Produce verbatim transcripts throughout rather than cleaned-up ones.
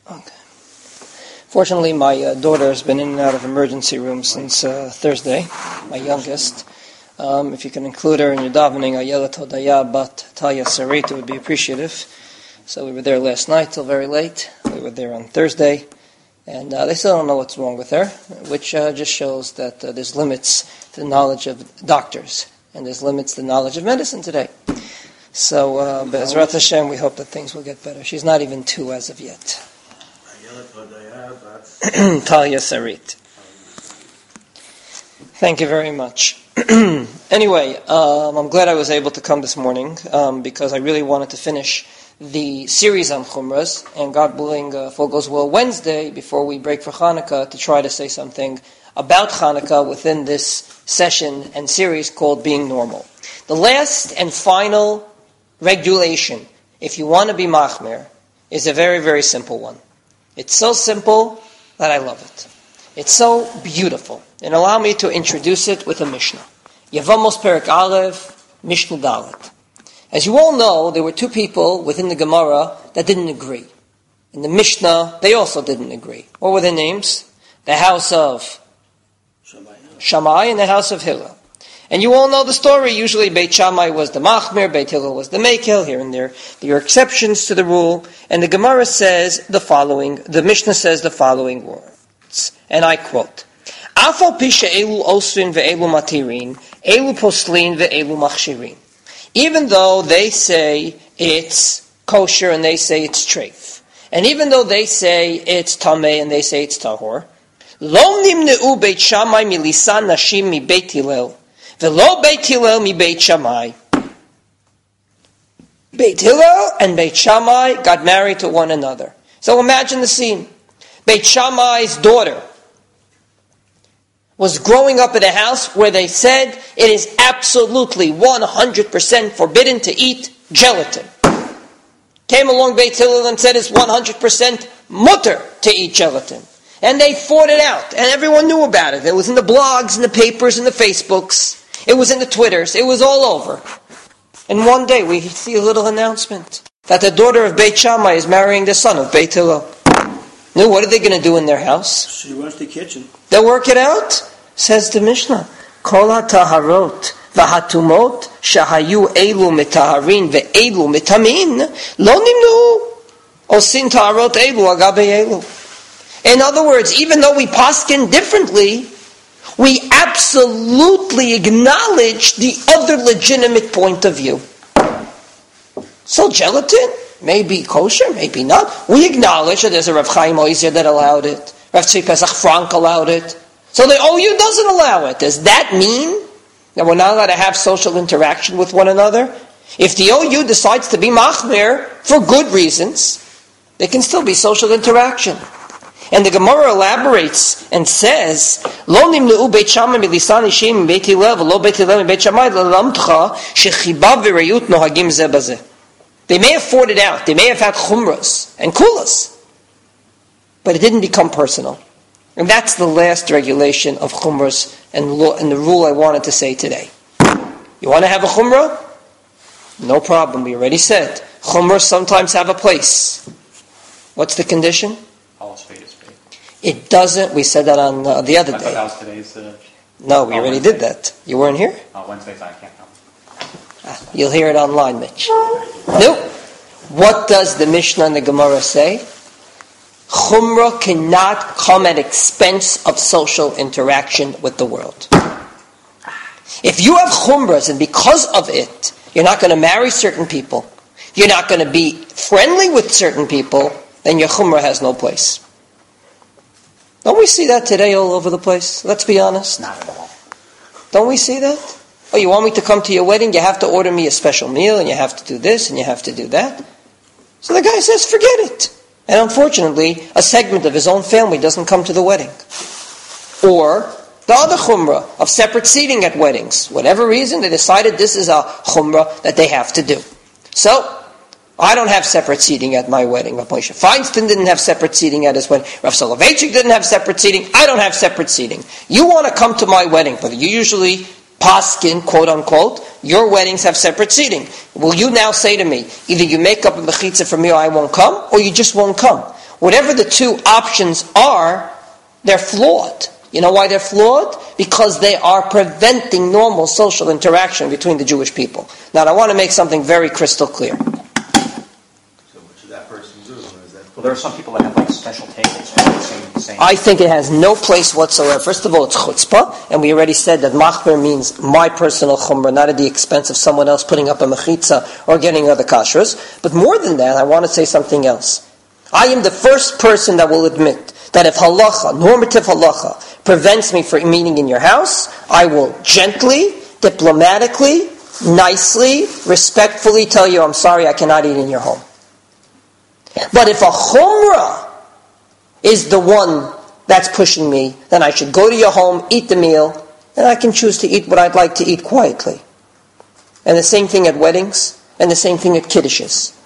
Okay. Fortunately, my uh, daughter has been in and out of emergency rooms since uh, Thursday, my youngest. Um, if you can include her in your davening, Ayelet Hodaya Bat Taya Sarit, it would be appreciative. So we were there last night till very late. We were there on Thursday. And uh, they still don't know what's wrong with her, which uh, just shows that uh, there's limits to the knowledge of doctors. And there's limits to the knowledge of medicine today. So, uh, Be'ezrat Hashem, we hope that things will get better. She's not even two as of yet. Talia Sarit. Thank you very much. Anyway, um, I'm glad I was able to come this morning um, because I really wanted to finish the series on Chumras, and God willing, uh, if all goes well, Wednesday, before we break for Hanukkah, to try to say something about Hanukkah within this session and series called Being Normal. The last and final regulation, if you want to be machmir, is a very, very simple one. It's so simple that I love it. It's so beautiful. And allow me to introduce it with a Mishnah. Yevamos Perek Aleph, Mishnah Dalet. As you all know, there were two people within the Gemara that didn't agree. In the Mishnah, they also didn't agree. What were their names? The house of Shammai and the house of Hillel. And you all know the story. Usually Beit Shammai was the Machmir, Beit Hillel was the Mekel. Here and there, there are exceptions to the rule. And the Gemara says the following, the Mishnah says the following words. And I quote, Afal pisha elu osrin ve'elu matirin, elu poslin ve'elu machshirin. Even though they say it's kosher and they say it's treif, and even though they say it's tameh and they say it's tahor, lo nimneu Beit Shammai milisan nashim mi Beit Hillel, ve'lo Beit Hillel mi Beit Shammai. Beit Hillel and Beit Shammai got married to one another. So imagine the scene. Beit Shammai's daughter was growing up in a house where they said it is absolutely one hundred percent forbidden to eat gelatin. Came along Beit Hillel and said it's one hundred percent mutter to eat gelatin. And they fought it out, and everyone knew about it. It was in the blogs, in the papers, in the Facebooks. It was in the Twitters. It was all over. And one day we see a little announcement that the daughter of Beit Shammai is marrying the son of Beit Hillel. Now, what are they going to do in their house? She runs the kitchen. They'll work it out, says the Mishnah. Kol hataharot v'hatumot shahayu elu mitaharin ve'elu mitamin lo nimnu osin taharot elu agabe elu. In other words, even though we paskin differently, we absolutely acknowledge the other legitimate point of view. So gelatin, maybe kosher, maybe not. We acknowledge that there's a Rav Chaim Oizer that allowed it. Rav Tzvi Pesach Frank allowed it. So the O U doesn't allow it. Does that mean that we're not allowed to have social interaction with one another? If the O U decides to be machmir for good reasons, there can still be social interaction. And the Gemara elaborates and says, "Lo nimleu Beit Shammai milisan ishim Beit Hillel, lo Beit Hillel Beit Shammai lalamtcha shechiba v'reyut nohagim zeh bazeh." They may have fought it out. They may have had chumras and kulas, but it didn't become personal. And that's the last regulation of chumras and, law, and the rule I wanted to say today. You want to have a chumrah? No problem. We already said chumras sometimes have a place. What's the condition? All spade is spade. It doesn't. We said that on uh, the other I day. that was today's. Uh, no, we oh, already Wednesday. did that. You weren't here? Oh, Wednesdays I can't come. Ah, you'll hear it online, Mitch. Nope. What does the Mishnah and the Gemara say? Chumrah cannot come at expense of social interaction with the world. If you have chumras and because of it, you're not going to marry certain people, you're not going to be friendly with certain people, then your chumrah has no place. Don't we see that today all over the place? Let's be honest. Not at all. Don't we see that? Oh, you want me to come to your wedding? You have to order me a special meal, and you have to do this, and you have to do that. So the guy says, forget it. And unfortunately, a segment of his own family doesn't come to the wedding. Or the other chumrah of separate seating at weddings. Whatever reason, they decided this is a chumrah that they have to do. So, I don't have separate seating at my wedding. Rav Moshe Feinstein didn't have separate seating at his wedding. Rav Soloveitchik didn't have separate seating. I don't have separate seating. You want to come to my wedding, but you usually paskin, quote unquote, your weddings have separate seating. Will you now say to me, either you make up a mechitza for me or I won't come, or you just won't come? Whatever the two options are, they're flawed. You know why they're flawed? Because they are preventing normal social interaction between the Jewish people. Now, I want to make something very crystal clear. So what should that person do? Is that Well, there are some people that have like special tables for the same, same. I think it has no place whatsoever. First of all, it's chutzpah, and we already said that machber means my personal chumrah, not at the expense of someone else putting up a mechitza or getting other kashrus. But more than that, I want to say something else. I am the first person that will admit that if halacha, normative halacha, prevents me from eating in your house, I will gently, diplomatically, nicely, respectfully tell you, I'm sorry, I cannot eat in your home. But if a chumrah is the one that's pushing me, then I should go to your home, eat the meal, and I can choose to eat what I'd like to eat quietly. And the same thing at weddings, and the same thing at kiddushes.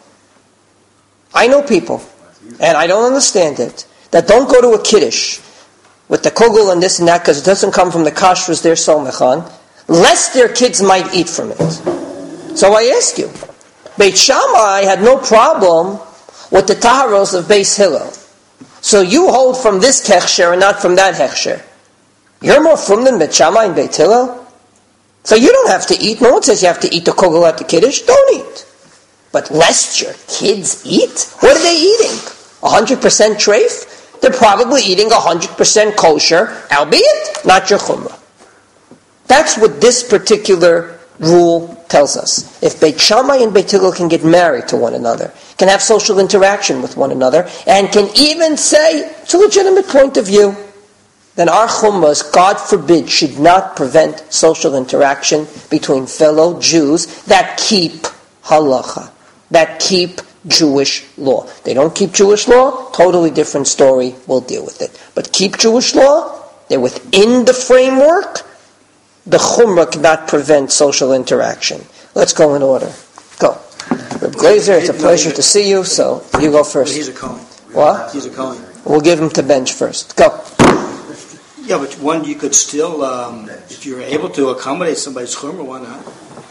I know people, and I don't understand it, that don't go to a kiddush with the kugel and this and that because it doesn't come from the kashrus they're somechan, lest their kids might eat from it. So I ask you, Beit Shammai had no problem with the taharos of Beis Hillel. So you hold from this hechsher and not from that hechsher. You're more frum than Beit Shammai and Beit Hillel? So you don't have to eat. No one says you have to eat the kugel at the kiddush. Don't eat. But lest your kids eat? What are they eating? one hundred percent treif? They're probably eating one hundred percent kosher, albeit not your chumrah. That's what this particular rule tells us. If Beit Shammai and Beit Hillel can get married to one another, can have social interaction with one another, and can even say, it's a legitimate point of view, then our chumras, God forbid, should not prevent social interaction between fellow Jews that keep halacha, that keep Jewish law. They don't keep Jewish law, totally different story, we'll deal with it. But keep Jewish law, they're within the framework, the chumrah cannot prevent social interaction. Let's go in order. Go. Reb Glazer, it's a pleasure to see you, so you go first. He's a Kohen. What? He's a Kohen. We'll give him to bench first. Go. Yeah, but one, you could still, um, if you're able to accommodate somebody's chumrah, why not?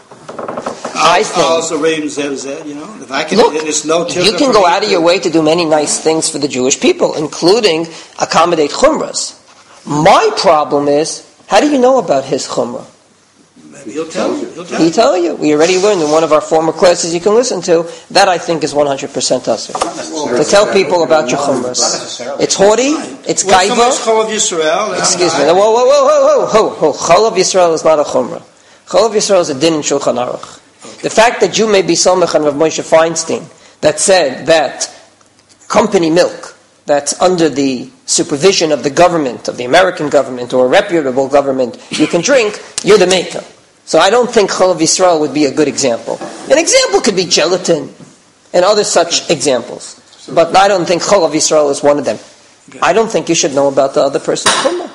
I think, also reading Zed Zed, you know, if I can, look, there's no you can go out of your way to do many nice things for the Jewish people, including accommodate chumras. My problem is, how do you know about his chumrah? Maybe he'll tell you. He'll tell He you. tell you. We already learned in one of our former classes you can listen to. That I think is one hundred percent usher. To tell people about your chumras. It's haughty. It's Well, somebody's gaiva. Chol of Yisrael. Excuse me. Whoa, whoa, whoa, whoa, whoa, whoa. Chol of Yisrael is not a chumrah. Chol of Yisrael is a din in Shulchan Aruch. The fact that you may be somech on Rav Moshe Feinstein that said that company milk that's under the supervision of the government, of the American government, or a reputable government, you can drink, you're the maker. So I don't think Chol of Yisrael would be a good example. An example could be gelatin and other such examples. But I don't think Chol of Yisrael is one of them. I don't think you should know about the other person's chumrah.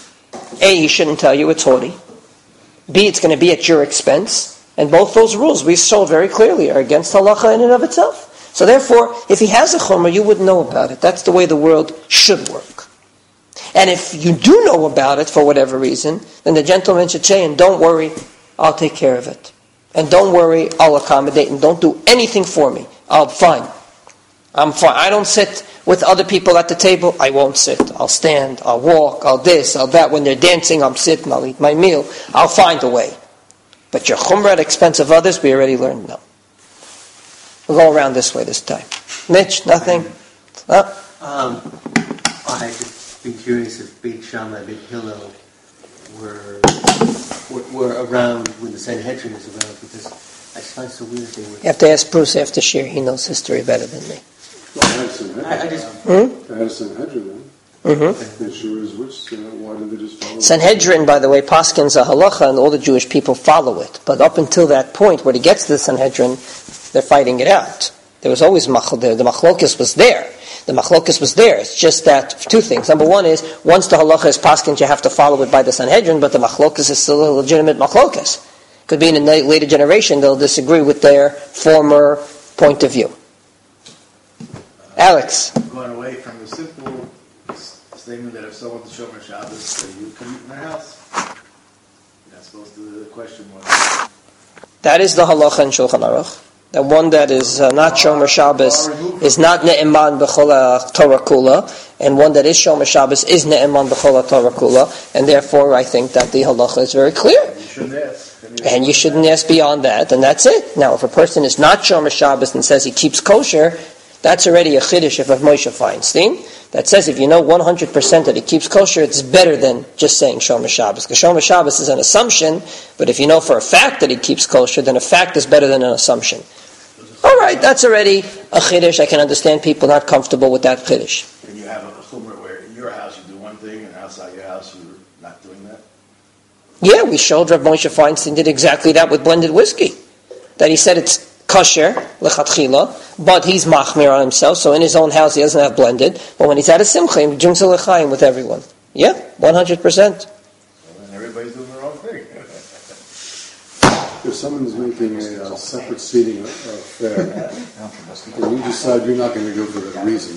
A, he shouldn't tell you it's haughty. B, it's going to be at your expense. And both those rules, we saw very clearly, are against halacha in and of itself. So therefore, if he has a chumrah, you would know about it. That's the way the world should work. And if you do know about it for whatever reason, then the gentleman should say, and don't worry, I'll take care of it. And don't worry, I'll accommodate, and don't do anything for me. I'll fine. I'm fine. I don't sit with other people at the table. I won't sit. I'll stand. I'll walk. I'll this. I'll that. When they're dancing, I'm sitting. I'll eat my meal. I'll find a way. But your chumrah at expense of others, we already learned no. We'll go around this way this time. Mitch, nothing? Huh? Um, I'd be curious if Beit Shammai and Beit Hillel were, were were around when the Sanhedrin is around, because I just find it so weird they were. You have to ask Bruce after Shir. He knows history better than me. Well, I had Sanhedrin. I, I just Hmm? I had a Sanhedrin then. Mm-hmm. The issue is which, uh, why did they just follow? Sanhedrin, by the way, paskins a halacha, and all the Jewish people follow it. But up until that point, when it gets to the Sanhedrin, they're fighting it out. There was always machl there. The machlokes was there. The machlokes was there. It's just that two things. Number one is, once the halacha is paskins, you have to follow it by the Sanhedrin, but the machlokes is still a legitimate machlokes. Could be in a later generation, they'll disagree with their former point of view. Alex. Going away from the simple statement that if someone's Shomer Shabbos, uh, you come eat in their house. You're not supposed to, the question was. That is the halacha in Shulchan Aruch. that one that is uh, not Shomer Shabbos is not Ne'eman B'chol Torah Kula, and one that is Shomer Shabbos is Ne'eman B'chol Torah Kula, and therefore I think that the halacha is very clear. You shouldn't ask. And you shouldn't ask beyond that, and that's it. Now, if a person is not Shomer Shabbos and says he keeps kosher, that's already a chiddush of Moshe Feinstein that says if you know one hundred percent that he keeps kosher, it's better than just saying Shomer Shabbos. Because Shomer Shabbos is an assumption, but if you know for a fact that he keeps kosher, then a fact is better than an assumption. All right, that's already a chiddush. I can understand people not comfortable with that chiddush. And you have a chumrah where in your house you do one thing and outside your house you're not doing that? Yeah, we showed Rav Moshe Feinstein did exactly that with blended whiskey. That he said it's kosher, lechatchila, but he's machmir on himself, so in his own house he doesn't have blended, but when he's at a simcha, he drinks a lechaim with everyone. Yeah, one hundred percent. Well, then everybody's doing their own thing. If someone's making a uh, separate seating affair, and you decide you're not going to go for that reason,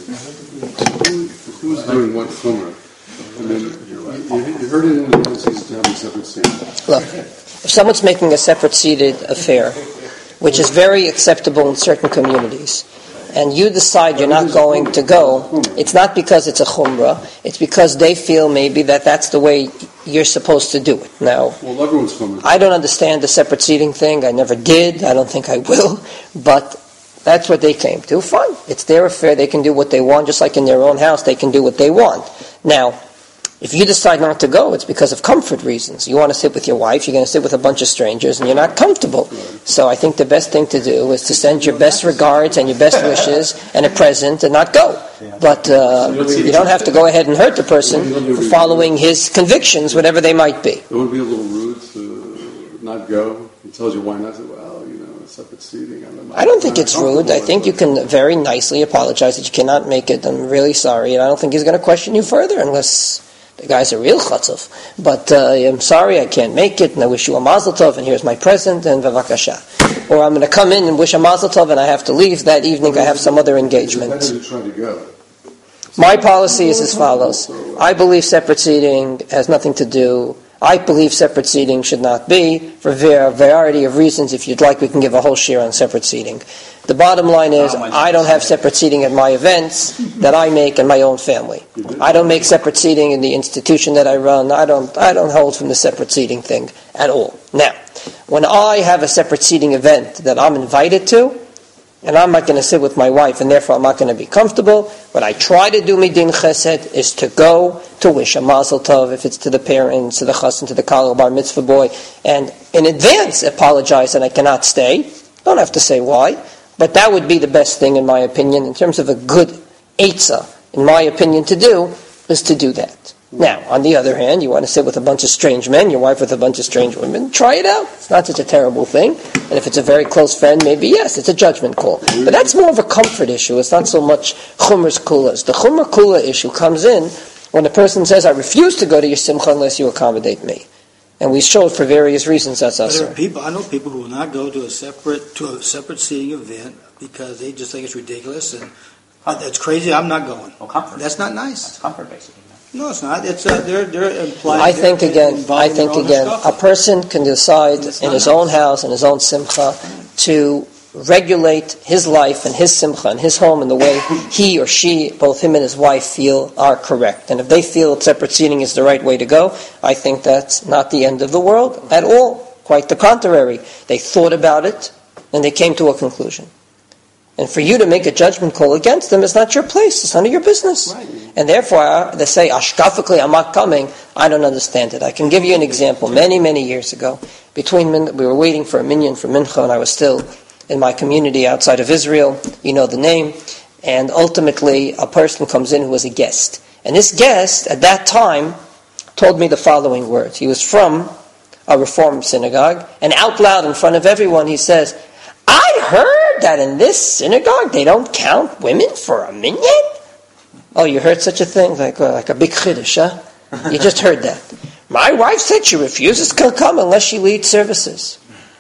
who, who's doing what chumrah? I mean, you, you heard it in the Genesis to have a separate seating. Look, if someone's making a separate seated affair, which is very acceptable in certain communities, and you decide you're not going to go, it's not because it's a chumrah, it's because they feel maybe that that's the way you're supposed to do it. Now, Well, everyone's chumrah. I don't understand the separate seating thing, I never did, I don't think I will, but that's what they came to. Fine, it's their affair, they can do what they want, just like in their own house, they can do what they want. Now, if you decide not to go, it's because of comfort reasons. You want to sit with your wife, you're going to sit with a bunch of strangers, and you're not comfortable. So I think the best thing to do is to send your best regards and your best wishes and a present and not go. But uh, you don't have to go ahead and hurt the person for following his convictions, whatever they might be. It would be a little rude to not go. He tells you why not. Well, you know, separate seating. I'm not, I don't think I'm it's rude. I think you can very nicely apologize that you cannot make it. I'm really sorry, and I don't think he's going to question you further unless the guy's a real chatzov. But uh, I'm sorry, I can't make it, and I wish you a mazel tov, and here's my present, and vavakasha. Or I'm going to come in and wish a mazel tov, and I have to leave that evening. I have some other engagement. It's better to try to go. My policy is as follows. I believe separate seating has nothing to do. I believe separate seating should not be, for a variety of reasons. If you'd like, we can give a whole share on separate seating. The bottom line is, I don't have separate seating at my events that I make in my own family. I don't make separate seating in the institution that I run. I don't I don't hold from the separate seating thing at all. Now, when I have a separate seating event that I'm invited to, and I'm not going to sit with my wife, and therefore I'm not going to be comfortable, what I try to do midin chesed is to go to wish a mazel tov, if it's to the parents, to the chassan, to the kal bar mitzvah boy, and in advance apologize that I cannot stay. Don't have to say why, but that would be the best thing, in my opinion, in terms of a good eitzah, in my opinion, to do, is to do that. Now, on the other hand, you want to sit with a bunch of strange men, your wife with a bunch of strange women, try it out. It's not such a terrible thing. And if it's a very close friend, maybe yes, it's a judgment call. But that's more of a comfort issue. It's not so much chumras kulas. The chumra kula issue comes in when a person says, I refuse to go to your simcha unless you accommodate me. And we showed for various reasons that's us. There are people, I know people who will not go to a separate to a separate seating event because they just think it's ridiculous and oh, that's crazy. I'm not going. Well, comfort. That's not nice. That's comfort, basically. No, it's not. It's uh, they're they're implying. I think they're again, I involving think their own again, stuff. a person can decide It's in not his nice. own house, in his own simcha, to regulate his life and his simcha and his home in the way he or she, both him and his wife, feel are correct. And if they feel separate seating is the right way to go, I think that's not the end of the world at all. Quite the contrary. They thought about it, and they came to a conclusion. And for you to make a judgment call against them is not your place. It's none of your business. Right. And therefore, uh, they say, ashkafically, I'm not coming. I don't understand it. I can give you an example. Many, many years ago, between min- we were waiting for a minyan for mincha, and I was still in my community outside of Israel. You know the name. And ultimately, a person comes in who was a guest. And this guest, at that time, told me the following words. He was from a Reform synagogue, and out loud in front of everyone, he says, I heard that in this synagogue they don't count women for a minyan. Oh, you heard such a thing? Like, uh, like a big chiddush, huh? You just heard that. My wife said she refuses to come unless she leads services.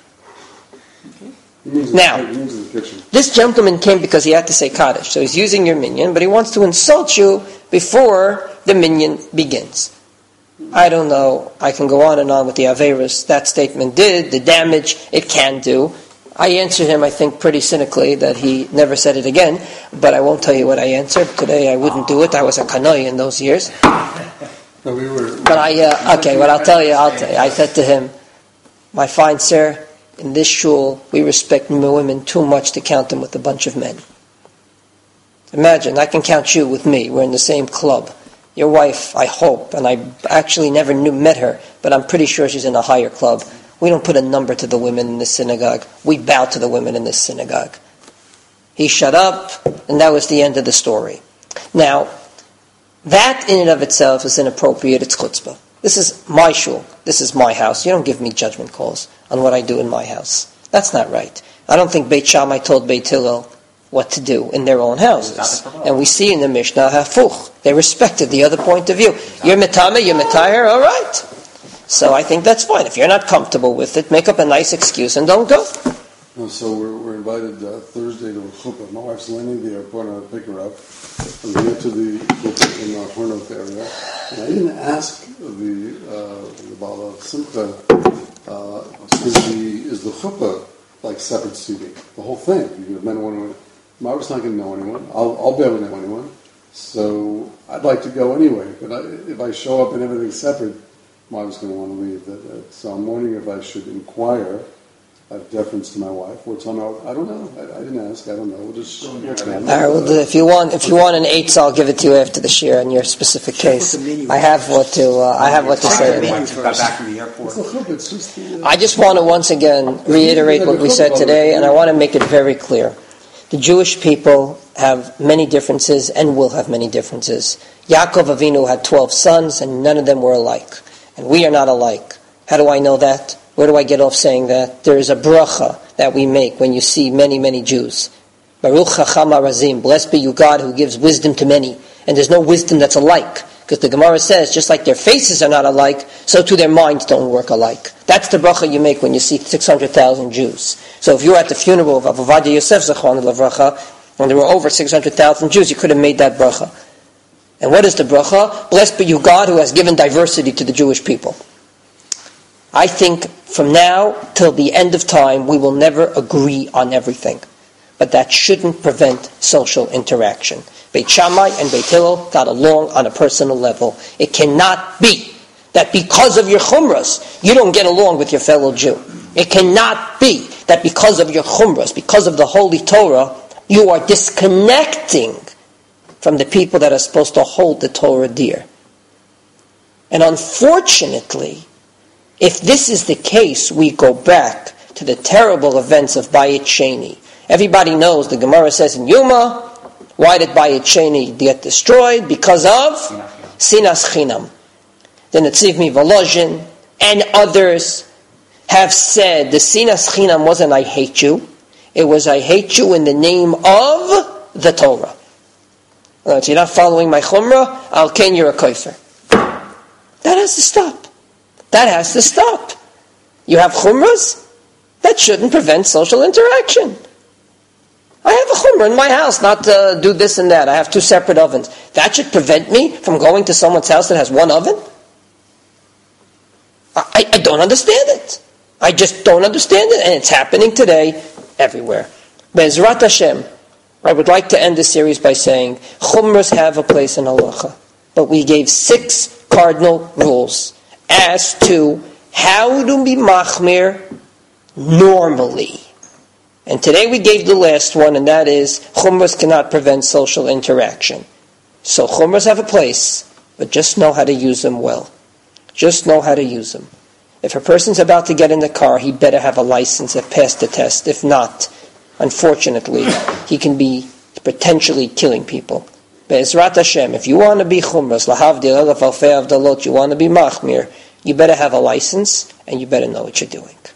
He means Now, in the, he means in the kitchen. This gentleman came because he had to say Kaddish. So he's using your minyan, but he wants to insult you before the minyan begins. I don't know. I can go on and on with the Averis. That statement did, the damage it can do. I answered him, I think, pretty cynically that he never said it again, but I won't tell you what I answered. Today I wouldn't do it. I was a kanoi in those years. No, we were. But I, uh, okay, what I'll tell you, I'll tell you. I said to him, my fine sir, in this shul, we respect women too much to count them with a bunch of men. Imagine, I can count you with me. We're in the same club. Your wife, I hope, and I actually never knew met her, but I'm pretty sure she's in a higher club. We don't put a number to the women in this synagogue. We bow to the women in this synagogue. He shut up, and that was the end of the story. Now, that in and of itself is inappropriate. It's chutzpah. This is my shul. This is my house. You don't give me judgment calls on what I do in my house. That's not right. I don't think Beit Shammai told Beit Hillel what to do in their own houses. And we see in the Mishnah, hafuch, they respected the other point of view. You're metame, you're metayer, all right. So I think that's fine. If you're not comfortable with it, make up a nice excuse and don't go. No, so we're, we're invited uh, Thursday to a chuppah. My wife's landing at the airport, and I'll pick her up. And we get to the chuppah in our Hornoth area. And I didn't ask the uh, the Baal of Simcha, uh, is the is the chuppah like separate seating? The whole thing. You can have men and women. My wife's not going to know anyone. I'll, I'll barely know anyone. So I'd like to go anyway. But I, if I show up and everything's separate, my wife's going to want to leave. That, that, so I'm wondering if I should inquire. I have deference to my wife. Or tell me, I don't know. I, I didn't ask. I don't know. We'll just. All right, well, if you want, if you want an eights, I'll give it to you after the shir in your specific case. I have what to. Uh, I have what to say. Got back from the airport. It's just the, uh, I just want to once again reiterate what we said today, and I want to make it very clear. The Jewish people have many differences and will have many differences. Yaakov Avinu had twelve sons, and none of them were alike. And we are not alike. How do I know that? Where do I get off saying that? There is a bracha that we make when you see many, many Jews. Baruch Chacham Arazim, blessed be you God who gives wisdom to many. And there's no wisdom that's alike. Because the Gemara says, just like their faces are not alike, so too their minds don't work alike. That's the bracha you make when you see six hundred thousand Jews. So if you were at the funeral of Avovadia Yosef Zechron Lavracha, and there were over six hundred thousand Jews, you could have made that bracha. And what is the bracha? Blessed be you God who has given diversity to the Jewish people. I think from now till the end of time, we will never agree on everything. But that shouldn't prevent social interaction. Beit Shammai and Beit Hillel got along on a personal level. It cannot be that because of your chumras, you don't get along with your fellow Jew. It cannot be that because of your chumras, because of the Holy Torah, you are disconnecting from the people that are supposed to hold the Torah dear. And unfortunately, if this is the case, we go back to the terrible events of Bayit Sheni. Everybody knows, the Gemara says in Yuma, why did Bayit Sheni get destroyed? Because of Sinas Chinam. The Netziv Mivolozhin and others have said the Sinas Chinam wasn't I hate you, it was I hate you in the name of the Torah. If you're not following my chumrah, I'll ken you're a kofar. That has to stop. That has to stop. You have chumras? That shouldn't prevent social interaction. I have a chumrah in my house, not to do this and that. I have two separate ovens. That should prevent me from going to someone's house that has one oven? I, I don't understand it. I just don't understand it, and it's happening today everywhere. Be'ezrat Hashem, I would like to end this series by saying, chumras have a place in halacha, but we gave six cardinal rules as to how to be machmir normally. And today we gave the last one, and that is chumras cannot prevent social interaction. So chumras have a place, but just know how to use them well. Just know how to use them. If a person's about to get in the car, he better have a license that passed the test. If not, unfortunately, he can be potentially killing people. Be'ezrat Hashem, if you want to be chumras, lahavdil elef alfei avdalot, you want to be machmir, you better have a license, and you better know what you're doing.